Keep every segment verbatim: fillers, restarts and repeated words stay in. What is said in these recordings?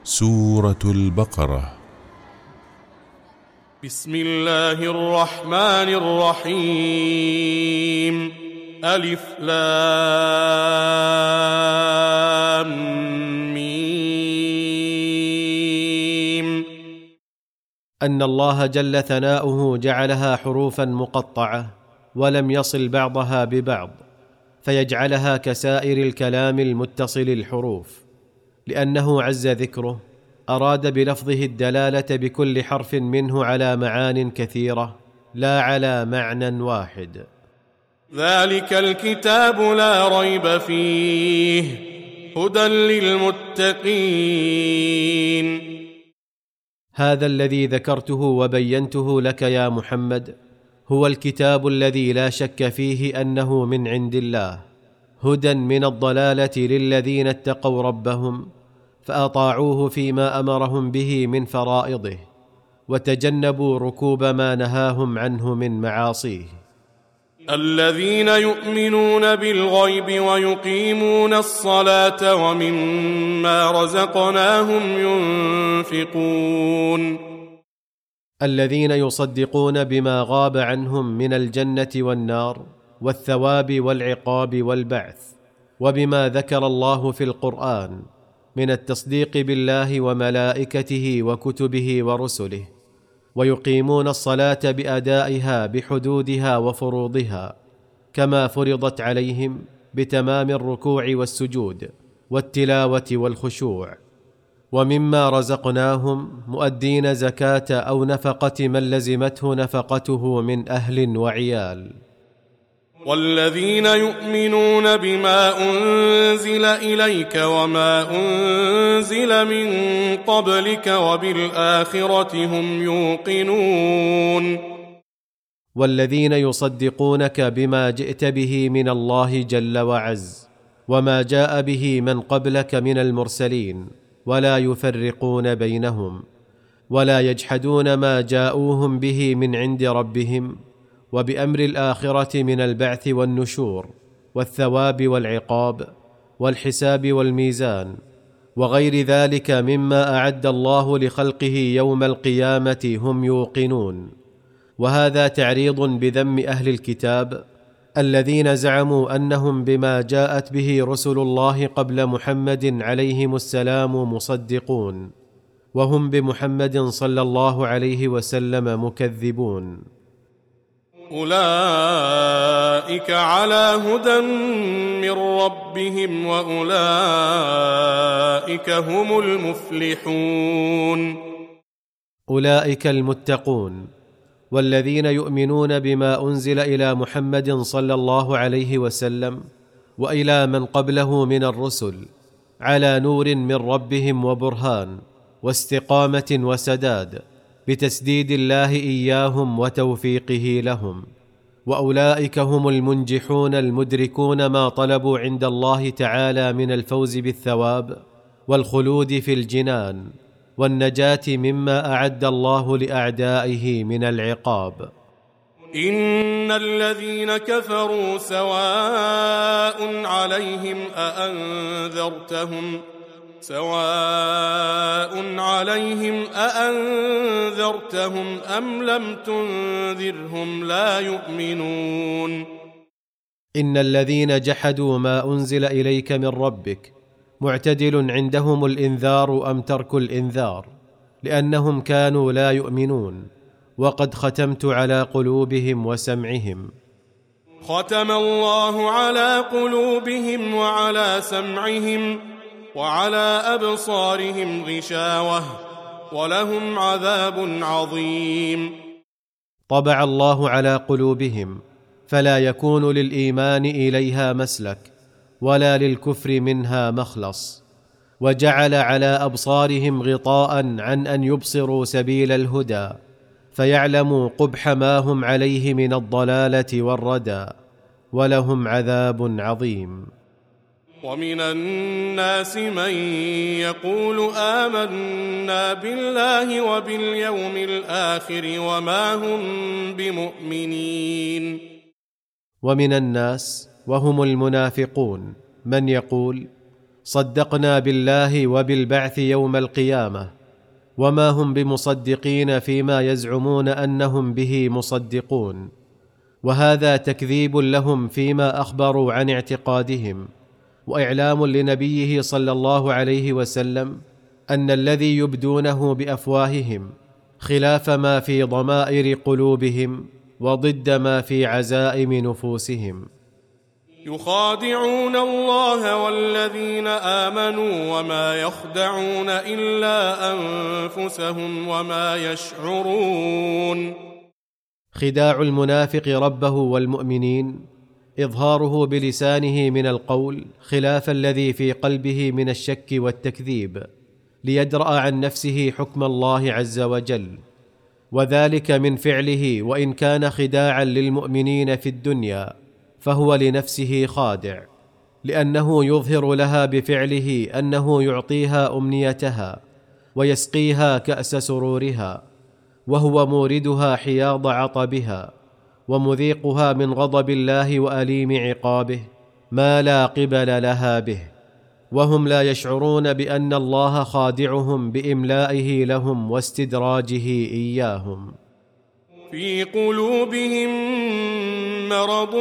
سورة البقرة. بسم الله الرحمن الرحيم. ألف لام ميم. أن الله جل ثناؤه جعلها حروفا مقطعة ولم يصل بعضها ببعض، فيجعلها كسائر الكلام المتصل الحروف، لأنه عز ذكره أراد بلفظه الدلالة بكل حرف منه على معان كثيرة لا على معنى واحد. ذلك الكتاب لا ريب فيه هدى للمتقين. هذا الذي ذكرته وبينته لك يا محمد هو الكتاب الذي لا شك فيه أنه من عند الله، هدى من الضلالة للذين اتقوا ربهم فأطاعوه فيما أمرهم به من فرائضه، وتجنبوا ركوب ما نهاهم عنه من معاصيه. الذين يؤمنون بالغيب ويقيمون الصلاة ومما رزقناهم ينفقون. الذين يصدقون بما غاب عنهم من الجنة والنار والثواب والعقاب والبعث، وبما ذكر الله في القرآن من التصديق بالله وملائكته وكتبه ورسله، ويقيمون الصلاة بأدائها بحدودها وفروضها كما فرضت عليهم بتمام الركوع والسجود والتلاوة والخشوع، ومما رزقناهم مؤدين زكاة أو نفقة من لزمته نفقته من أهل وعيال. والذين يؤمنون بما أنزل إليك وما أنزل من قبلك وبالآخرة هم يوقنون. والذين يصدقونك بما جئت به من الله جل وعز وما جاء به من قبلك من المرسلين، ولا يفرقون بينهم، ولا يجحدون ما جاءوهم به من عند ربهم، وبأمر الآخرة من البعث والنشور والثواب والعقاب والحساب والميزان وغير ذلك مما أعد الله لخلقه يوم القيامة هم يوقنون. وهذا تعريض بذم أهل الكتاب الذين زعموا أنهم بما جاءت به رسل الله قبل محمد عليهم السلام مصدقون، وهم بمحمد صلى الله عليه وسلم مكذبون. أولئك على هدى من ربهم وأولئك هم المفلحون. أولئك المتقون، والذين يؤمنون بما أنزل إلى محمد صلى الله عليه وسلم وإلى من قبله من الرسل على نور من ربهم وبرهان واستقامة وسداد بتسديد الله إياهم وتوفيقه لهم، وأولئك هم المنجحون المدركون ما طلبوا عند الله تعالى من الفوز بالثواب والخلود في الجنان والنجاة مما أعد الله لأعدائه من العقاب. إن الذين كفروا سواء عليهم أأنذرتهم سواء عليهم أأنذرتهم أم لم تنذرهم لا يؤمنون. إن الذين جحدوا ما أنزل إليك من ربك معتدل عندهم الإنذار أم ترك الإنذار، لأنهم كانوا لا يؤمنون، وقد ختمت على قلوبهم وسمعهم. ختم الله على قلوبهم وعلى سمعهم وعلى أبصارهم غشاوة ولهم عذاب عظيم. طبع الله على قلوبهم فلا يكون للإيمان إليها مسلك ولا للكفر منها مخلص، وجعل على أبصارهم غطاء عن أن يبصروا سبيل الهدى فيعلموا قبح ما هم عليه من الضلالة والردى، ولهم عذاب عظيم. ومن الناس من يقول آمنا بالله وباليوم الآخر وما هم بمؤمنين. ومن الناس وهم المنافقون من يقول صدقنا بالله وبالبعث يوم القيامة، وما هم بمصدقين فيما يزعمون أنهم به مصدقون، وهذا تكذيب لهم فيما أخبروا عن اعتقادهم، وإعلام لنبيه صلى الله عليه وسلم أن الذي يبدونه بأفواههم خلاف ما في ضمائر قلوبهم وضد ما في عزائم نفوسهم. يخادعون الله والذين آمنوا وما يخدعون إلا أنفسهم وما يشعرون. خداع المنافق ربه والمؤمنين إظهاره بلسانه من القول خلاف الذي في قلبه من الشك والتكذيب، ليدرأ عن نفسه حكم الله عز وجل، وذلك من فعله وإن كان خداعا للمؤمنين في الدنيا فهو لنفسه خادع، لأنه يظهر لها بفعله أنه يعطيها أمنيتها ويسقيها كأس سرورها، وهو موردها حياض عطبها ومذيقها من غضب الله وأليم عقابه ما لا قبل لها به، وهم لا يشعرون بأن الله خادعهم بإملائه لهم واستدراجه إياهم. في قلوبهم مرض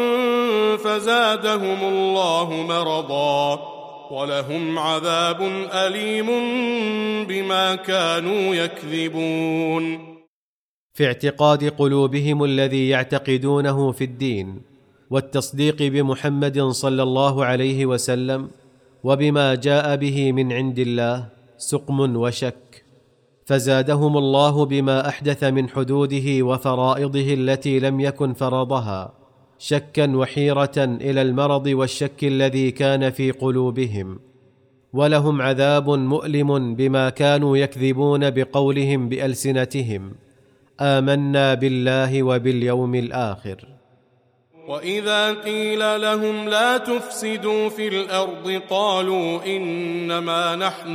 فزادهم الله مرضا ولهم عذاب أليم بما كانوا يكذبون. في اعتقاد قلوبهم الذي يعتقدونه في الدين والتصديق بمحمد صلى الله عليه وسلم وبما جاء به من عند الله سقم وشك، فزادهم الله بما أحدث من حدوده وفرائضه التي لم يكن فرضها شكا وحيرة إلى المرض والشك الذي كان في قلوبهم، ولهم عذاب مؤلم بما كانوا يكذبون بقولهم بألسنتهم آمنا بالله وباليوم الآخر. وإذا قيل لهم لا تفسدوا في الأرض قالوا إنما نحن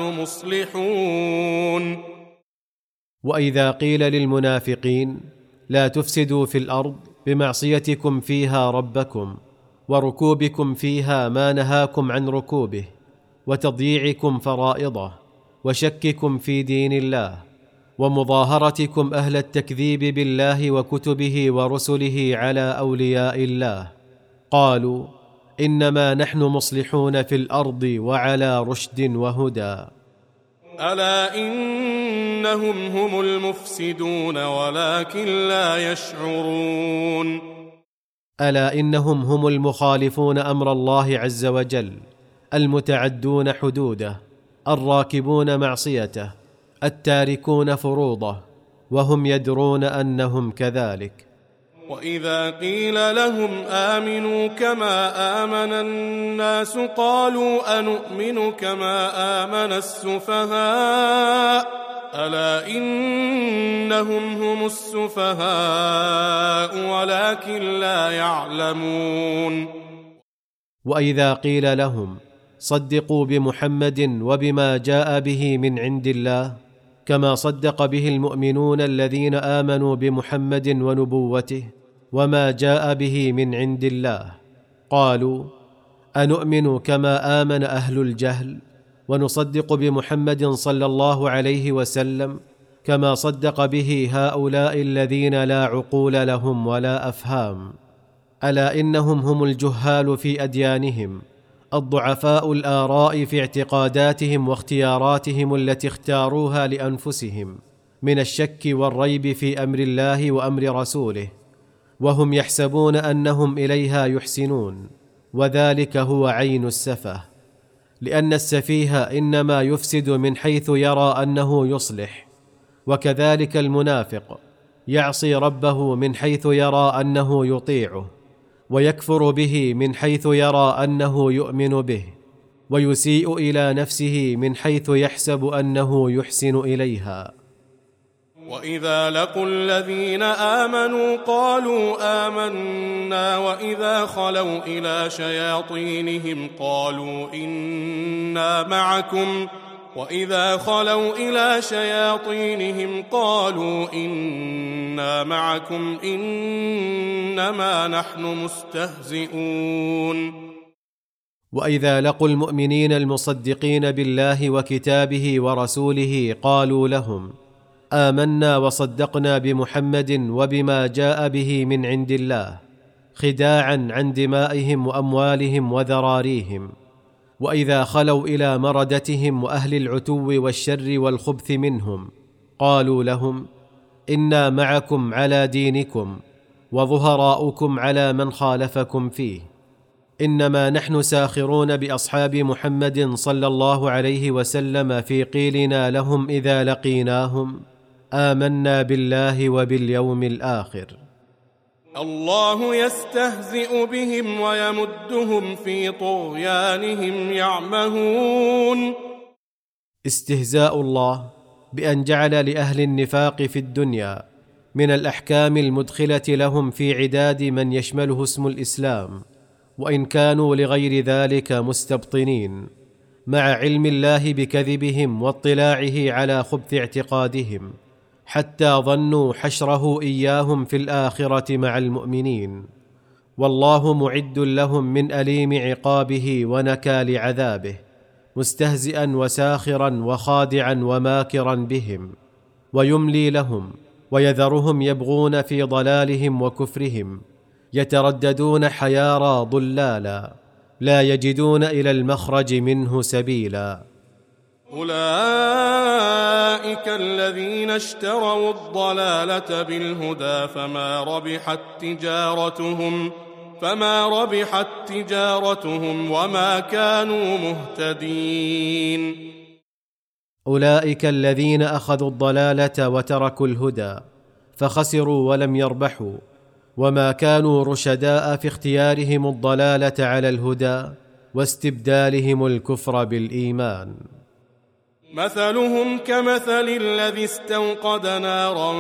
مصلحون. وإذا قيل للمنافقين لا تفسدوا في الأرض بمعصيتكم فيها ربكم وركوبكم فيها ما نهاكم عن ركوبه وتضييعكم فرائضه وشككم في دين الله ومظاهرتكم أهل التكذيب بالله وكتبه ورسله على أولياء الله، قالوا إنما نحن مصلحون في الأرض وعلى رشد وهدى. ألا إنهم هم المفسدون ولكن لا يشعرون. ألا إنهم هم المخالفون أمر الله عز وجل، المتعدون حدوده، الراكبون معصيته، التاركون فروضه، وهم يدرون أنهم كذلك. وإذا قيل لهم آمنوا كما آمن الناس قالوا أنؤمن كما آمن السفهاء ألا إنهم هم السفهاء ولكن لا يعلمون. وإذا قيل لهم صدقوا بمحمد وبما جاء به من عند الله كما صدق به المؤمنون الذين آمنوا بمحمد ونبوته وما جاء به من عند الله، قالوا أنؤمن كما آمن أهل الجهل ونصدق بمحمد صلى الله عليه وسلم كما صدق به هؤلاء الذين لا عقول لهم ولا أفهام. ألا إنهم هم الجهال في أديانهم، الضعفاء الآراء في اعتقاداتهم واختياراتهم التي اختاروها لأنفسهم من الشك والريب في أمر الله وأمر رسوله، وهم يحسبون أنهم إليها يحسنون، وذلك هو عين السفه، لأن السفيه إنما يفسد من حيث يرى أنه يصلح، وكذلك المنافق يعصي ربه من حيث يرى أنه يطيعه، ويكفر به من حيث يرى أنه يؤمن به، ويسيء إلى نفسه من حيث يحسب أنه يحسن إليها. وإذا لقوا الذين آمنوا قالوا آمنا وإذا خلوا إلى شياطينهم قالوا إنا معكم وإذا خلوا إلى شياطينهم قالوا إنا معكم إنما نحن مستهزئون. واذا لقوا المؤمنين المصدقين بالله وكتابه ورسوله قالوا لهم آمنا وصدقنا بمحمد وبما جاء به من عند الله، خداعا عن دمائهم وأموالهم وذراريهم. وإذا خلوا إلى مردتهم وأهل العتو والشر والخبث منهم قالوا لهم إنا معكم على دينكم وظهراؤكم على من خالفكم فيه، إنما نحن ساخرون بأصحاب محمد صلى الله عليه وسلم في قيلنا لهم إذا لقيناهم آمنا بالله وباليوم الآخر. الله يستهزئ بهم ويمدهم في طغيانهم يعمهون. استهزاء الله بأن جعل لأهل النفاق في الدنيا من الأحكام المدخلة لهم في عداد من يشمله اسم الإسلام، وإن كانوا لغير ذلك مستبطنين، مع علم الله بكذبهم واطلاعه على خبث اعتقادهم، حتى ظنوا حشره إياهم في الآخرة مع المؤمنين، والله معد لهم من أليم عقابه ونكال عذابه، مستهزئا وساخرا وخادعا وماكرا بهم، ويملي لهم ويذرهم يبغون في ضلالهم وكفرهم، يترددون حيارى ضلالا لا يجدون إلى المخرج منه سبيلا. أولئك الذين اشتروا الضلالة بالهدى فما ربحت تجارتهم فما ربحت تجارتهم وما كانوا مهتدين. أولئك الذين أخذوا الضلالة وتركوا الهدى فخسروا ولم يربحوا، وما كانوا رشداء في اختيارهم الضلالة على الهدى واستبدالهم الكفر بالإيمان. مثلهم كمثل الذي استوقد نارا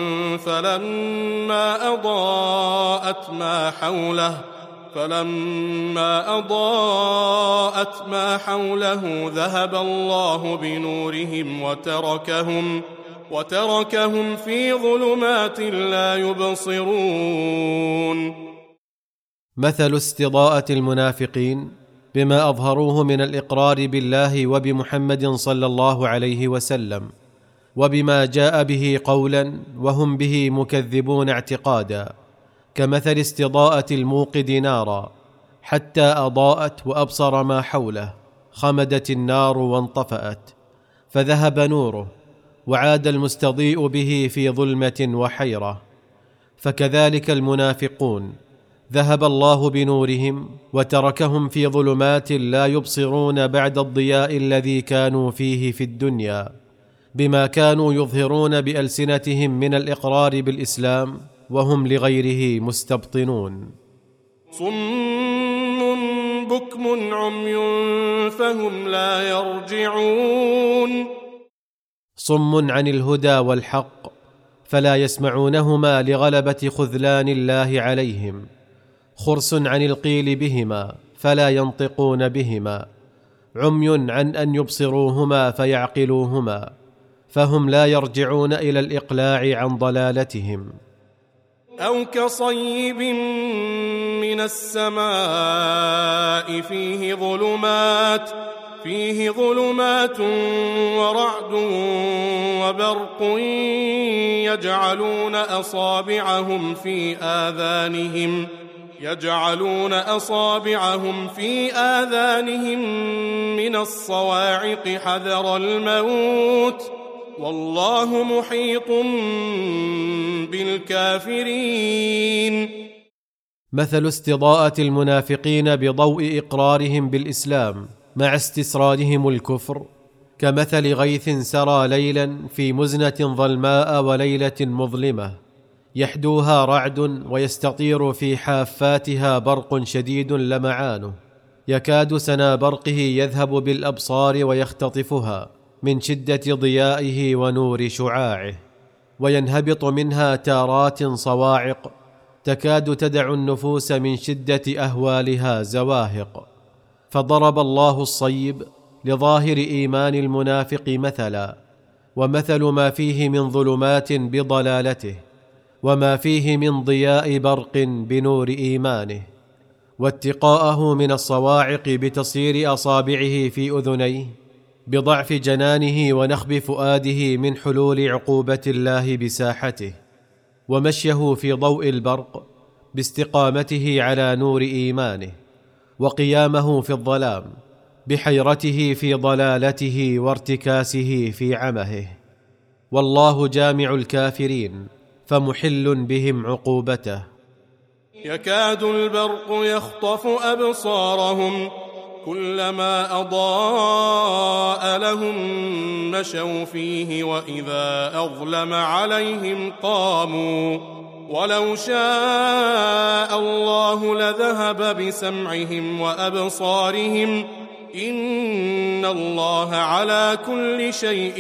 فلما أضاءت ما حوله فلما أضاءت ما حوله ذهب الله بنورهم وتركهم وتركهم في ظلمات لا يبصرون. مثل استضاءة المنافقين بما أظهروه من الإقرار بالله وبمحمد صلى الله عليه وسلم وبما جاء به قولا وهم به مكذبون اعتقادا، كمثل استضاءة الموقد نارا حتى أضاءت وأبصر ما حوله، خمدت النار وانطفأت فذهب نوره، وعاد المستضيء به في ظلمة وحيرة. فكذلك المنافقون ذهب الله بنورهم وتركهم في ظلمات لا يبصرون بعد الضياء الذي كانوا فيه في الدنيا، بما كانوا يظهرون بألسنتهم من الإقرار بالإسلام وهم لغيره مستبطنون. صم بكم عمي فهم لا يرجعون. صم عن الهدى والحق فلا يسمعونهما لغلبة خذلان الله عليهم، خرس عن القيل بهما فلا ينطقون بهما، عمي عن أن يبصروهما فيعقلوهما، فهم لا يرجعون إلى الإقلاع عن ضلالتهم. أو كصيب من السماء فيه ظلمات فيه ظلمات ورعد وبرق يجعلون أصابعهم في آذانهم يجعلون أصابعهم في آذانهم من الصواعق حذر الموت والله محيط بالكافرين. مثل استضاءة المنافقين بضوء إقرارهم بالإسلام مع استسرادهم الكفر كمثل غيث سرى ليلا في مزنة ظلماء وليلة مظلمة، يحدوها رعد ويستطير في حافاتها برق شديد لمعانه، يكاد سنا برقه يذهب بالأبصار ويختطفها من شدة ضيائه ونور شعاعه، وينهبط منها تارات صواعق تكاد تدع النفوس من شدة أهوالها زواهق. فضرب الله الصيب لظاهر إيمان المنافق مثلا، ومثل ما فيه من ظلمات بضلالته وما فيه من ضياء برق بنور إيمانه، واتقاءه من الصواعق بتصير أصابعه في أذنيه، بضعف جنانه ونخب فؤاده من حلول عقوبة الله بساحته، ومشيه في ضوء البرق باستقامته على نور إيمانه، وقيامه في الظلام بحيرته في ضلالته وارتكاسه في عمهه. والله جامع الكافرين فمحل بهم عقوبته. يكاد البرق يخطف أبصارهم كلما أضاء لهم مشوا فيه وإذا أظلم عليهم قاموا ولو شاء الله لذهب بسمعهم وأبصارهم إن الله على كل شيء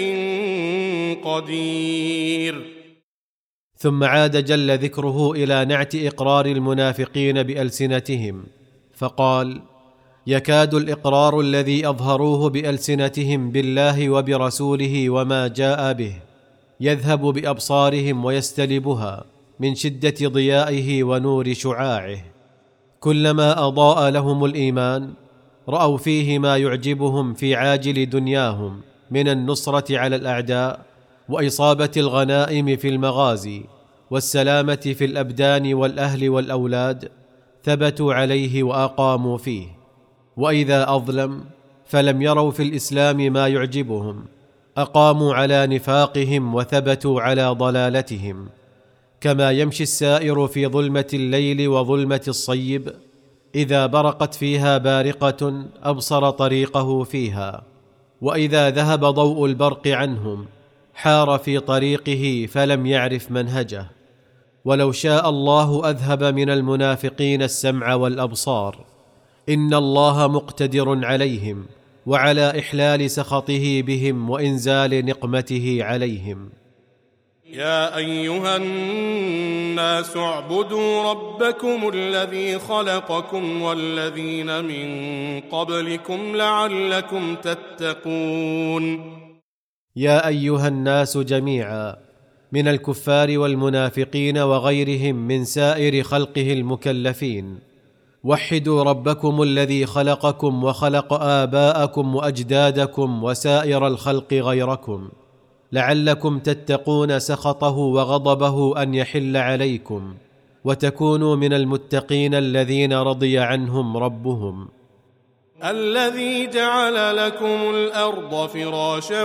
قدير. ثم عاد جل ذكره إلى نعت إقرار المنافقين بألسنتهم، فقال: يكاد الإقرار الذي أظهروه بألسنتهم بالله وبرسوله وما جاء به يذهب بأبصارهم ويستلبها من شدة ضيائه ونور شعاعه. كلما أضاء لهم الإيمان رأوا فيه ما يعجبهم في عاجل دنياهم من النصرة على الأعداء وإصابة الغنائم في المغازي والسلامة في الأبدان والأهل والأولاد، ثبتوا عليه وأقاموا فيه. وإذا أظلم فلم يروا في الإسلام ما يعجبهم، أقاموا على نفاقهم وثبتوا على ضلالتهم. كما يمشي السائر في ظلمة الليل وظلمة الصيب، إذا برقت فيها بارقة أبصر طريقه فيها، وإذا ذهب ضوء البرق عنهم حار في طريقه فلم يعرف منهجه. ولو شاء الله أذهب من المنافقين السمع والأبصار، إن الله مقتدر عليهم وعلى إحلال سخطه بهم وإنزال نقمته عليهم. يا أيها الناس اعبدوا ربكم الذي خلقكم والذين من قبلكم لعلكم تتقون. يا أيها الناس جميعا من الكفار والمنافقين وغيرهم من سائر خلقه المكلفين، وحدوا ربكم الذي خلقكم وخلق آباءكم وأجدادكم وسائر الخلق غيركم، لعلكم تتقون سخطه وغضبه أن يحل عليكم، وتكونوا من المتقين الذين رضي عنهم ربهم. الذي جعل لكم الأرض فراشا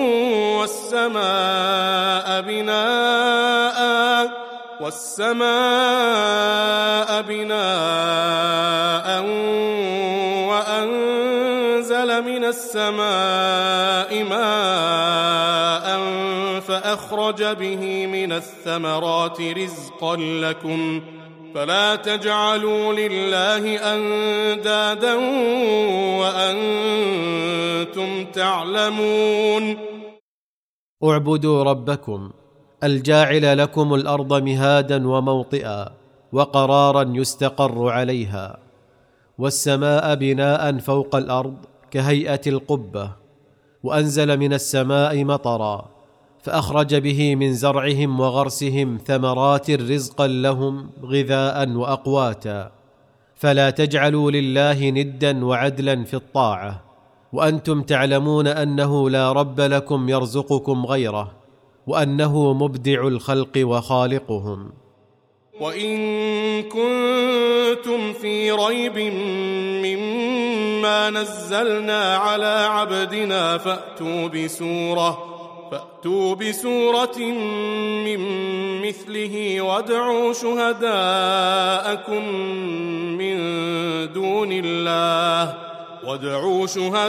والسماء بناء والسماء بناء وأنزل من السماء ماء فأخرج به من الثمرات رزقا لكم فلا تجعلوا لله أندادا وأنتم تعلمون. اعبدوا ربكم الجاعل لكم الأرض مهادا وموطئا وقرارا يستقر عليها، والسماء بناء فوق الأرض كهيئة القبة، وأنزل من السماء مطرا فأخرج به من زرعهم وغرسهم ثمرات رزقا لهم غذاء وأقواتا، فلا تجعلوا لله ندا وعدلا في الطاعة وأنتم تعلمون أنه لا رب لكم يرزقكم غيره، وأنه مبدع الخلق وخالقهم. وإن كنتم في ريب مما نزلنا على عبدنا فأتوا بسورة فأتوا بسورة من مثله وادعوا شهداءكم من دون الله وادعوا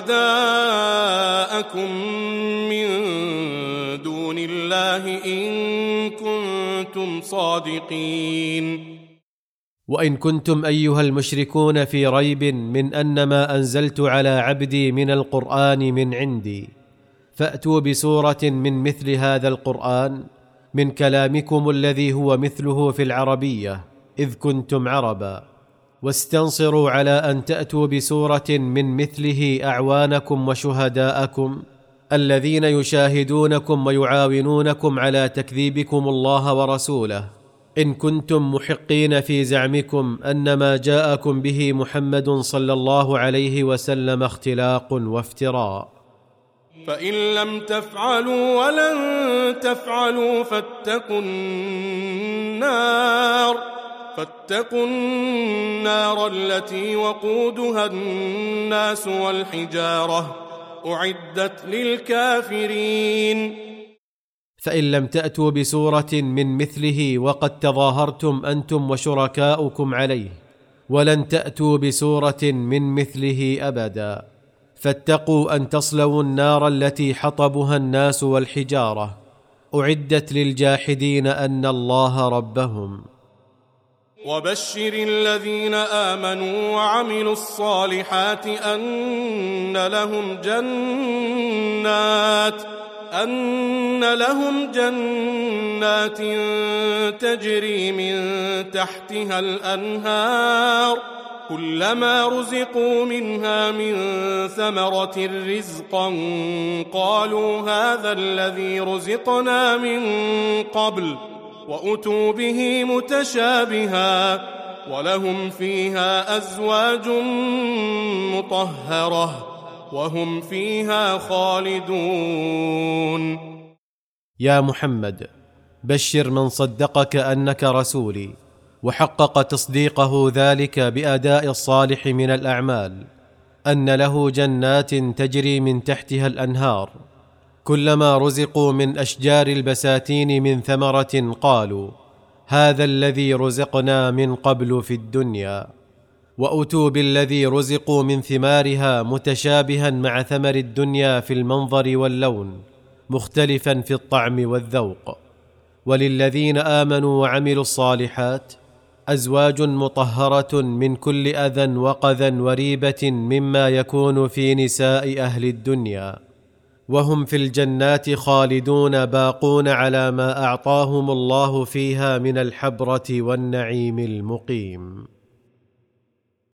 شهداءكم من دون الله إن كنتم صادقين. وإن كنتم أيها المشركون في ريب من أن ما أنزلت على عبدي من القرآن من عندي، فأتوا بسورة من مثل هذا القرآن من كلامكم الذي هو مثله في العربية إذ كنتم عربا، واستنصروا على أن تأتوا بسورة من مثله أعوانكم وشهداءكم الذين يشاهدونكم ويعاونونكم على تكذيبكم الله ورسوله إن كنتم محقين في زعمكم أن ما جاءكم به محمد صلى الله عليه وسلم اختلاق وافتراء. فإن لم تفعلوا ولن تفعلوا فاتقوا النار فاتقوا النار التي وقودها الناس والحجارة أعدت للكافرين. فإن لم تأتوا بسورة من مثله وقد تظاهرتم أنتم وشركاؤكم عليه، ولن تأتوا بسورة من مثله أبدا، فاتقوا أن تصلوا النار التي حطبها الناس والحجارة أعدت للجاحدين أن الله ربهم. وبشر الذين آمنوا وعملوا الصالحات أن لهم جنات أن لهم جنات تجري من تحتها الأنهار كلما رزقوا منها من ثمرة رزقا قالوا هذا الذي رزقنا من قبل وأتوا به متشابها ولهم فيها أزواج مطهرة وهم فيها خالدون. يا محمد، بشر من صدقك أنك رسولي وحقق تصديقه ذلك بأداء الصالح من الأعمال أن له جنات تجري من تحتها الأنهار كلما رزقوا من أشجار البساتين من ثمرة قالوا هذا الذي رزقنا من قبل في الدنيا، وأتوا بالذي رزقوا من ثمارها متشابها مع ثمر الدنيا في المنظر واللون مختلفا في الطعم والذوق. وللذين آمنوا وعملوا الصالحات أزواج مطهرة من كل أذى وقذى وريبة مما يكون في نساء أهل الدنيا، وهم في الجنات خالدون باقون على ما أعطاهم الله فيها من الحبرة والنعيم المقيم.